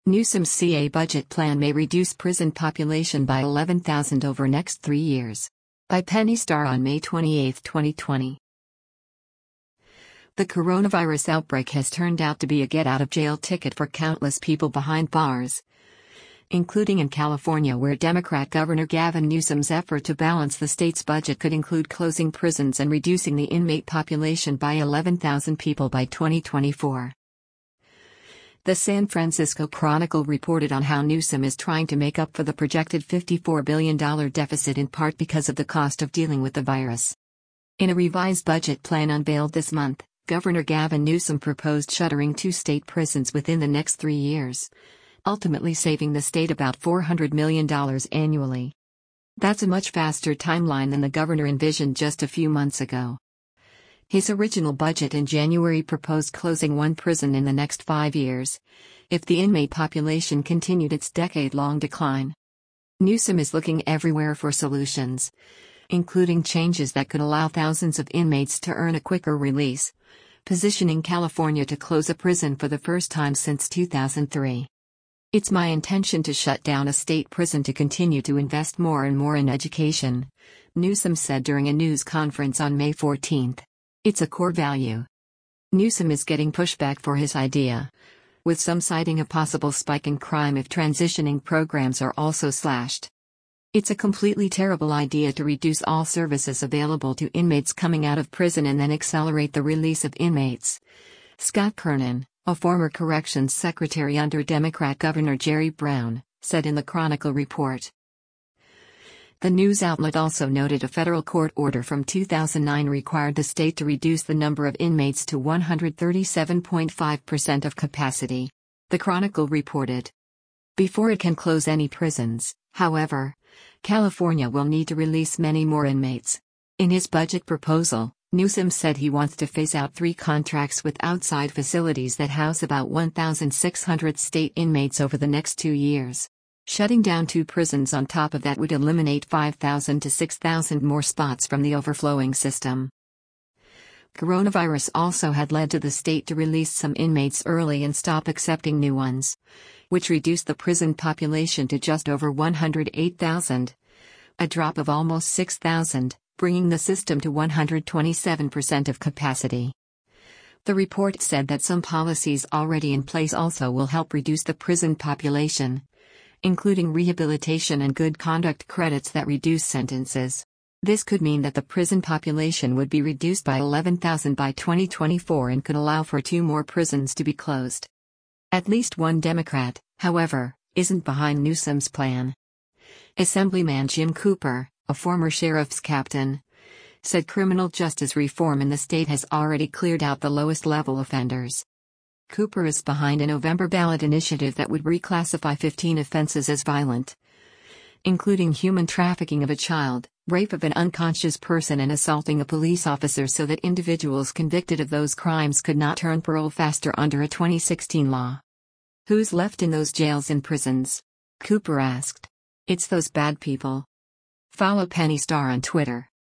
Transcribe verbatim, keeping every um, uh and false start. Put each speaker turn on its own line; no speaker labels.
Newsom's C A budget plan may reduce prison population by eleven thousand over next three years. By Penny Starr on May twenty-eighth, twenty twenty. The coronavirus outbreak has turned out to be a get-out-of-jail ticket for countless people behind bars, including in California, where Democrat Governor Gavin Newsom's effort to balance the state's budget could include closing prisons and reducing the inmate population by eleven thousand people by twenty twenty-four. The San Francisco Chronicle reported on how Newsom is trying to make up for the projected fifty-four billion dollars deficit, in part because of the cost of dealing with the virus. In a revised budget plan unveiled this month, Governor Gavin Newsom proposed shuttering two state prisons within the next three years, ultimately saving the state about four hundred million dollars annually. That's a much faster timeline than the governor envisioned just a few months ago. His original budget in January proposed closing one prison in the next five years, if the inmate population continued its decade-long decline. Newsom is looking everywhere for solutions, including changes that could allow thousands of inmates to earn a quicker release, positioning California to close a prison for the first time since two thousand three. "It's my intention to shut down a state prison to continue to invest more and more in education," Newsom said during a news conference on May fourteenth. "It's a core value." Newsom is getting pushback for his idea, with some citing a possible spike in crime if transitioning programs are also slashed. "It's a completely terrible idea to reduce all services available to inmates coming out of prison and then accelerate the release of inmates," Scott Kernan, a former corrections secretary under Democrat Governor Jerry Brown, said in the Chronicle report. The news outlet also noted a federal court order from two thousand nine required the state to reduce the number of inmates to one hundred thirty-seven point five percent of capacity, the Chronicle reported. Before it can close any prisons, however, California will need to release many more inmates. In his budget proposal, Newsom said he wants to phase out three contracts with outside facilities that house about one thousand six hundred state inmates over the next two years. Shutting down two prisons on top of that would eliminate five thousand to six thousand more spots from the overflowing system. Coronavirus also had led to the state to release some inmates early and stop accepting new ones, which reduced the prison population to just over one hundred eight thousand, a drop of almost six thousand, bringing the system to one hundred twenty-seven percent of capacity. The report said that some policies already in place also will help reduce the prison population, including rehabilitation and good conduct credits that reduce sentences. This could mean that the prison population would be reduced by eleven thousand by twenty twenty-four and could allow for two more prisons to be closed. At least one Democrat, however, isn't behind Newsom's plan. Assemblyman Jim Cooper, a former sheriff's captain, said criminal justice reform in the state has already cleared out the lowest-level offenders. Cooper is behind a November ballot initiative that would reclassify fifteen offenses as violent, including human trafficking of a child, rape of an unconscious person, and assaulting a police officer, so that individuals convicted of those crimes could not turn parole faster under a twenty sixteen law. "Who's left in those jails and prisons?" Cooper asked. "It's those bad people." Follow Penny Starr on Twitter.